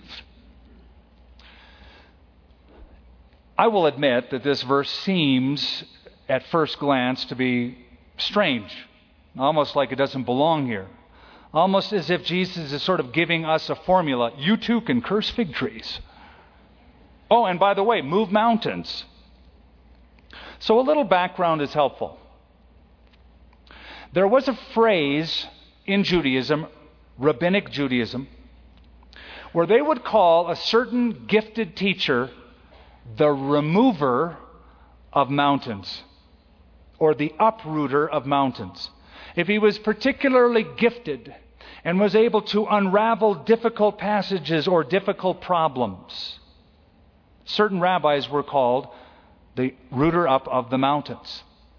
I will admit that this verse seems, at first glance, to be strange, almost like it doesn't belong here. Almost as if Jesus is sort of giving us a formula. You too can curse fig trees. Oh, and by the way, move mountains. So a little background is helpful. There was a phrase in Judaism, rabbinic Judaism, where they would call a certain gifted teacher the remover of mountains, or the uprooter of mountains. If he was particularly gifted and was able to unravel difficult passages or difficult problems, certain rabbis were called the rooter up of the mountains.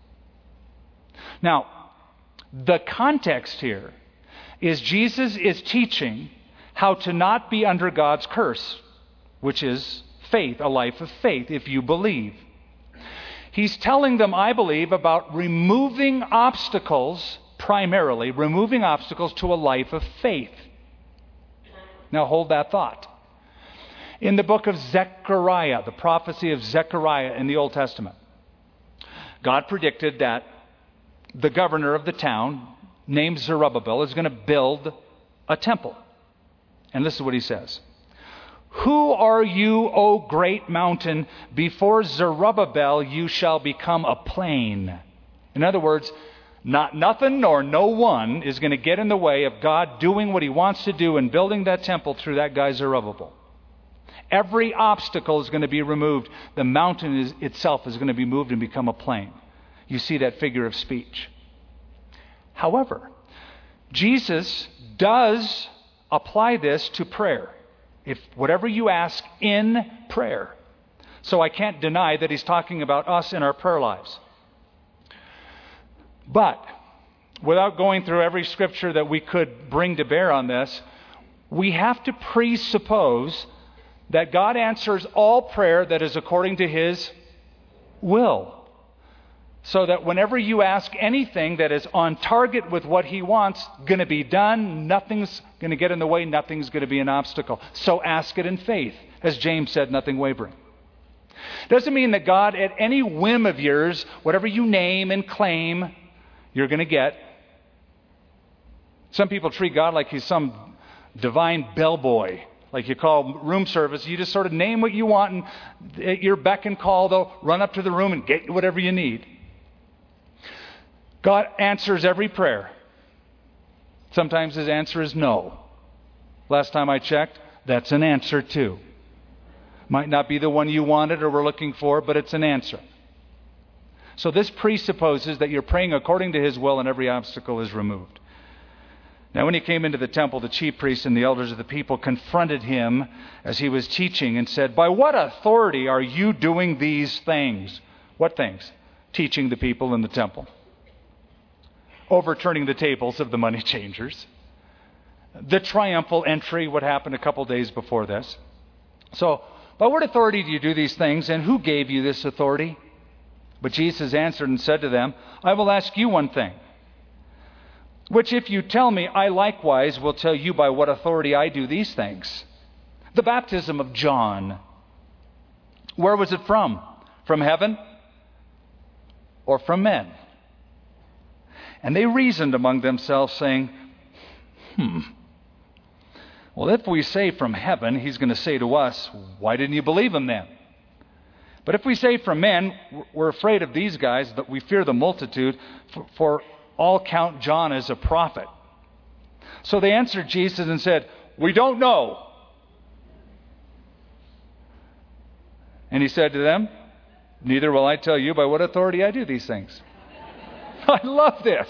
Now, the context here is Jesus is teaching how to not be under God's curse, which is faith, a life of faith, if you believe. He's telling them, I believe, about removing obstacles, primarily removing obstacles to a life of faith. Now hold that thought. In the book of Zechariah, the prophecy of Zechariah in the Old Testament, God predicted that the governor of the town, named Zerubbabel, is going to build a temple. And this is what he says. Who are you, O great mountain? Before Zerubbabel you shall become a plain. In other words, not nothing nor no one is going to get in the way of God doing what he wants to do and building that temple through that guy Zerubbabel. Every obstacle is going to be removed. The mountain itself is going to be moved and become a plain. You see that figure of speech. However, Jesus does apply this to prayer. If whatever you ask in prayer. So I can't deny that he's talking about us in our prayer lives. But without going through every scripture that we could bring to bear on this, we have to presuppose that God answers all prayer that is according to his will. So that whenever you ask anything that is on target with what he wants, going to be done, nothing's going to get in the way, nothing's going to be an obstacle. So ask it in faith. As James said, nothing wavering. Doesn't mean that God, at any whim of yours, whatever you name and claim, you're going to get. Some people treat God like he's some divine bellboy. Like you call room service, you just sort of name what you want, and at your beck and call, they'll run up to the room and get you whatever you need. God answers every prayer. Sometimes his answer is no. Last time I checked, that's an answer too. Might not be the one you wanted or were looking for, but it's an answer. So this presupposes that you're praying according to his will and every obstacle is removed. Now when he came into the temple, the chief priests and the elders of the people confronted him as he was teaching and said, by what authority are you doing these things? What things? Teaching the people in the temple. Overturning the tables of the money changers. The triumphal entry, what happened a couple days before this. So, by what authority do you do these things, and who gave you this authority? But Jesus answered and said to them, I will ask you one thing, which if you tell me, I likewise will tell you by what authority I do these things. The baptism of John, where was it from? From heaven or from men? And they reasoned among themselves, saying, well, if we say from heaven, he's going to say to us, why didn't you believe him then? But if we say from men, we're afraid of these guys, that we fear the multitude, for all count John as a prophet. So they answered Jesus and said, we don't know. And he said to them, neither will I tell you by what authority I do these things. I love this.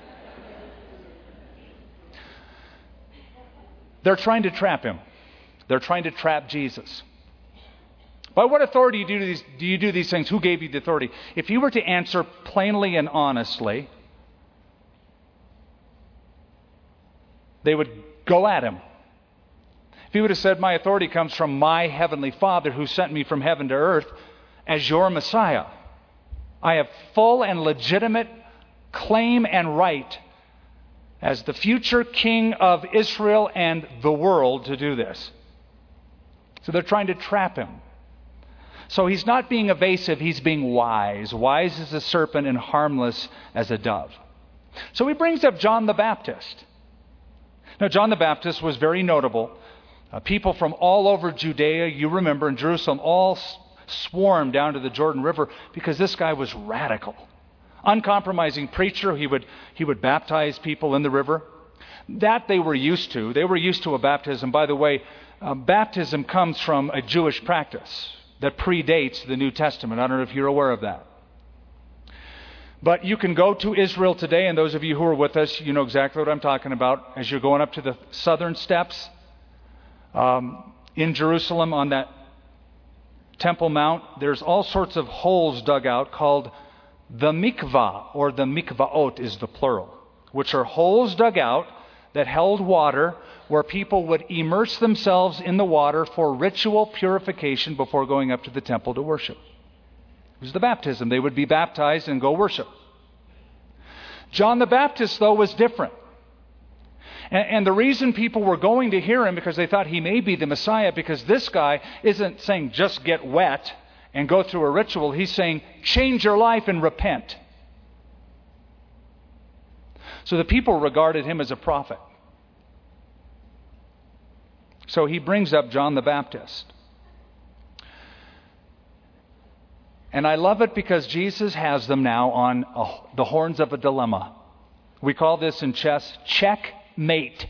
They're trying to trap him. They're trying to trap Jesus. By what authority do you do these things? Who gave you the authority? If he were to answer plainly and honestly, they would go at him. If he would have said, my authority comes from my heavenly Father who sent me from heaven to earth as your Messiah, I have full and legitimate claim and right as the future king of Israel and the world to do this. So they're trying to trap him. So he's not being evasive, he's being wise. Wise as a serpent and harmless as a dove. So he brings up John the Baptist. Now, John the Baptist was very notable. People from all over Judea, you remember, in Jerusalem, all swarmed down to the Jordan River because this guy was radical. Uncompromising preacher. He would baptize people in the river. That they were used to. They were used to a baptism. By the way, baptism comes from a Jewish practice that predates the New Testament. I don't know if you're aware of that. But you can go to Israel today, and those of you who are with us, you know exactly what I'm talking about. As you're going up to the southern steps in Jerusalem on that Temple Mount, there's all sorts of holes dug out called the mikvah, or the mikvaot is the plural, which are holes dug out that held water where people would immerse themselves in the water for ritual purification before going up to the temple to worship. It was the baptism. They would be baptized and go worship. John the Baptist, though, was different. And the reason people were going to hear him because they thought he may be the Messiah, because this guy isn't saying just get wet and go through a ritual. He's saying change your life and repent. So the people regarded him as a prophet. So he brings up John the Baptist. And I love it because Jesus has them now on the horns of a dilemma. We call this in chess checkmate.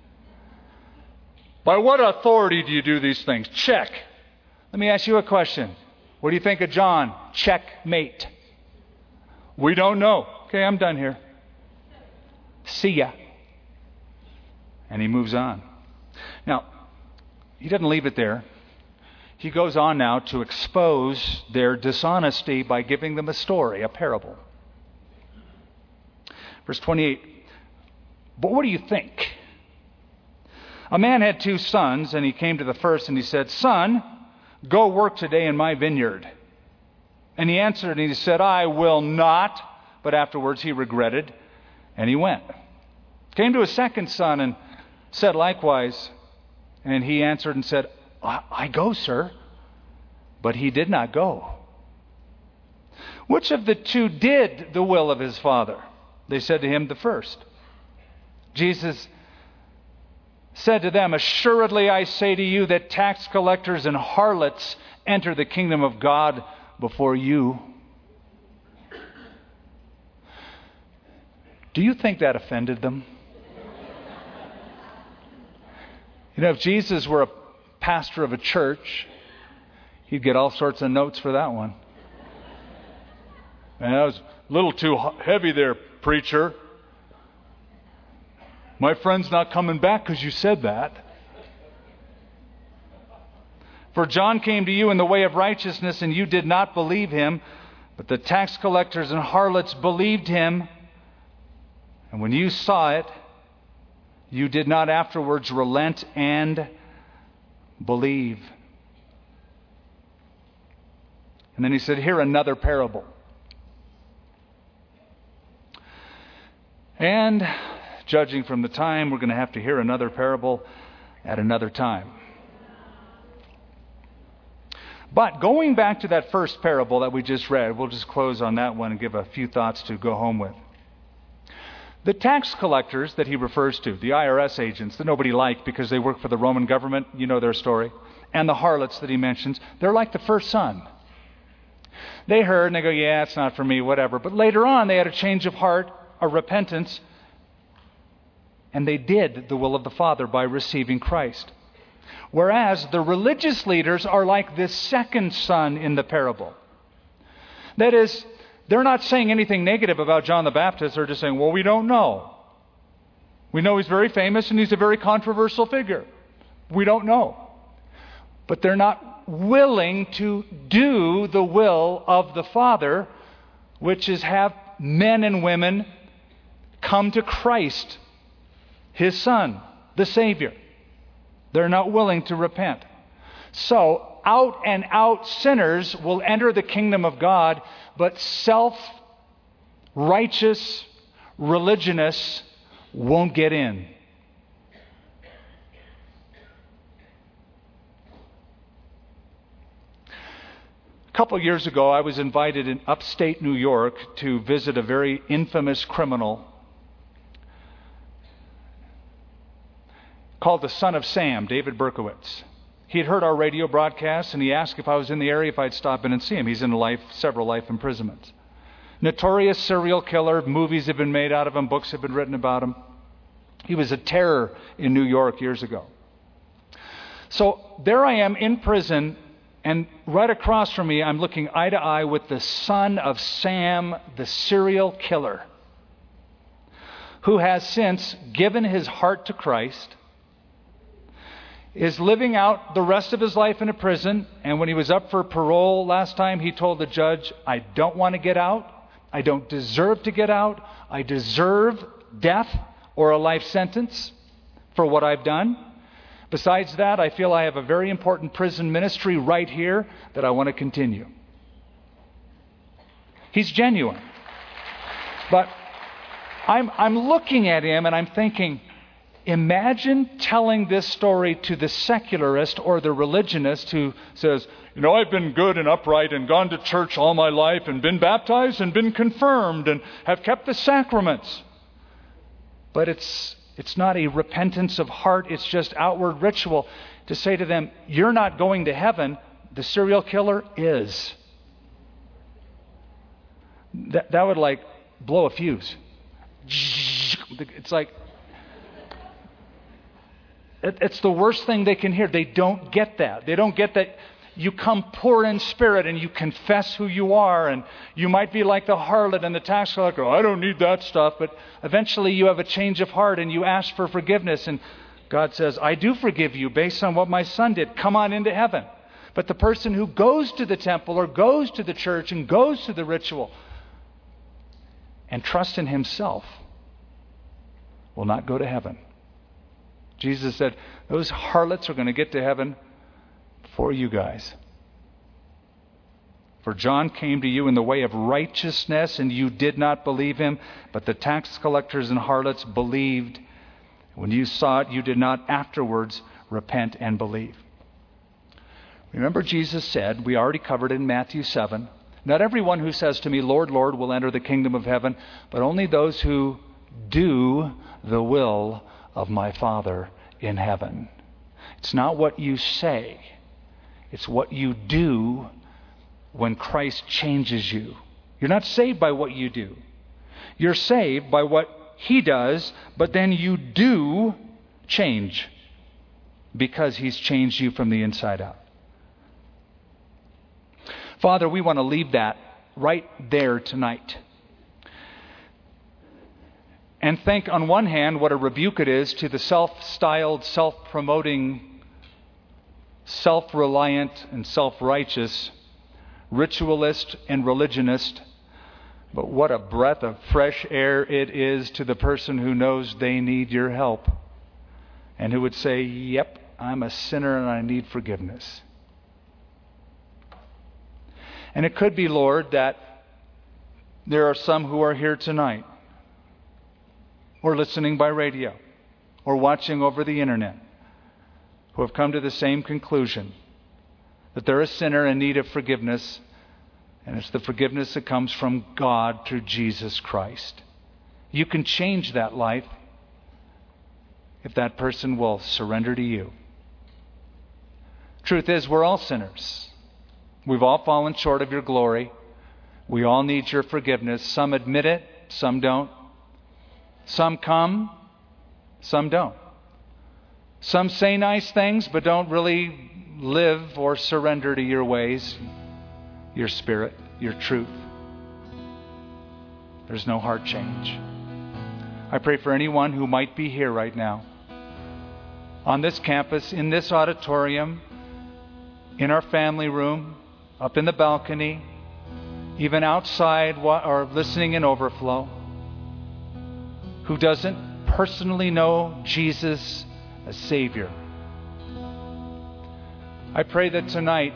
By what authority do you do these things? Check. Let me ask you a question. What do you think of John? Checkmate. We don't know. Okay, I'm done here. See ya. And he moves on. Now, he doesn't leave it there. He goes on now to expose their dishonesty by giving them a story, a parable. Verse 28. But what do you think? A man had 2 sons, and he came to the first and he said, Son, go work today in my vineyard. And he answered and he said, I will not. But afterwards he regretted, and he went. Came to his second son and said likewise. And he answered and said, I go, sir. But he did not go. Which of the 2 did the will of his father? They said to him, the first. Jesus said to them, Assuredly I say to you that tax collectors and harlots enter the kingdom of God before you. Do you think that offended them? You know, if Jesus were a pastor of a church, he'd get all sorts of notes for that one. And that was a little too heavy there, preacher. My friend's not coming back because you said that. For John came to you in the way of righteousness, and you did not believe him, but the tax collectors and harlots believed him. And when you saw it, you did not afterwards relent and believe. And then he said, Hear another parable. And judging from the time, we're going to have to hear another parable at another time. But going back to that first parable that we just read, we'll just close on that one and give a few thoughts to go home with. The tax collectors that he refers to, the IRS agents that nobody liked because they work for the Roman government, you know their story, and the harlots that he mentions, they're like the first son. They heard and they go, yeah, it's not for me, whatever. But later on, they had a change of heart, a repentance, and they did the will of the Father by receiving Christ. Whereas the religious leaders are like this second son in the parable. That is, they're not saying anything negative about John the Baptist. They're just saying, well, we don't know. We know he's very famous and he's a very controversial figure. We don't know. But they're not willing to do the will of the Father, which is have men and women come to Christ, his Son, the Savior. They're not willing to repent. So, out and out sinners will enter the kingdom of God, but self-righteous religionists won't get in. A couple of years ago, I was invited in upstate New York to visit a very infamous criminal called the Son of Sam, David Berkowitz. He had heard our radio broadcast, and he asked if I was in the area, if I'd stop in and see him. He's in several life imprisonments. Notorious serial killer. Movies have been made out of him. Books have been written about him. He was a terror in New York years ago. So there I am in prison, and right across from me, I'm looking eye to eye with the son of Sam, the serial killer, who has since given his heart to Christ, is living out the rest of his life in a prison. And when he was up for parole last time, he told the judge, I don't want to get out. I don't deserve to get out. I deserve death or a life sentence for what I've done. Besides that, I feel I have a very important prison ministry right here that I want to continue. He's genuine. But I'm looking at him and I'm thinking, imagine telling this story to the secularist or the religionist who says, you know, I've been good and upright and gone to church all my life and been baptized and been confirmed and have kept the sacraments. But it's not a repentance of heart. It's just outward ritual. To say to them, you're not going to heaven. The serial killer is. That would like blow a fuse. It's like, it's the worst thing they can hear. They don't get that. They don't get that you come poor in spirit and you confess who you are, and you might be like the harlot and the tax collector. I don't need that stuff. But eventually you have a change of heart and you ask for forgiveness, and God says, I do forgive you based on what my son did. Come on into heaven. But the person who goes to the temple or goes to the church and goes to the ritual and trusts in himself will not go to heaven. Jesus said, those harlots are going to get to heaven for you guys. For John came to you in the way of righteousness, and you did not believe him, but the tax collectors and harlots believed. When you saw it, you did not afterwards repent and believe. Remember, Jesus said, we already covered it in Matthew 7, not everyone who says to me, Lord, Lord, will enter the kingdom of heaven, but only those who do the will of my Father in heaven. It's not what you say. It's what you do when Christ changes you. You're not saved by what you do. You're saved by what he does, but then you do change because he's changed you from the inside out. Father, we want to leave that right there tonight. And think on one hand what a rebuke it is to the self-styled, self-promoting, self-reliant and self-righteous ritualist and religionist. But what a breath of fresh air it is to the person who knows they need your help and who would say, yep, I'm a sinner and I need forgiveness. And it could be, Lord, that there are some who are here tonight or listening by radio or watching over the internet who have come to the same conclusion, that they're a sinner in need of forgiveness, and it's the forgiveness that comes from God through Jesus Christ. You can change that life if that person will surrender to you. Truth is, we're all sinners. We've all fallen short of your glory. We all need your forgiveness. Some admit it, some don't. Some come, some don't. Some say nice things, but don't really live or surrender to your ways, your spirit, your truth. There's no heart change. I pray for anyone who might be here right now, on this campus, in this auditorium, in our family room, up in the balcony, even outside or listening in overflow, who doesn't personally know Jesus as Savior, I pray that tonight,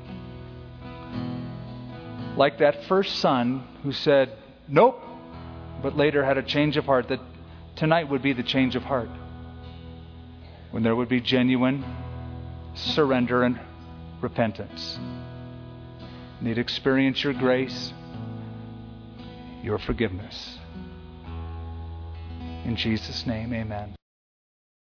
like that first son who said, nope, but later had a change of heart, that tonight would be the change of heart. When there would be genuine surrender and repentance. Need to experience your grace, your forgiveness. In Jesus' name, amen.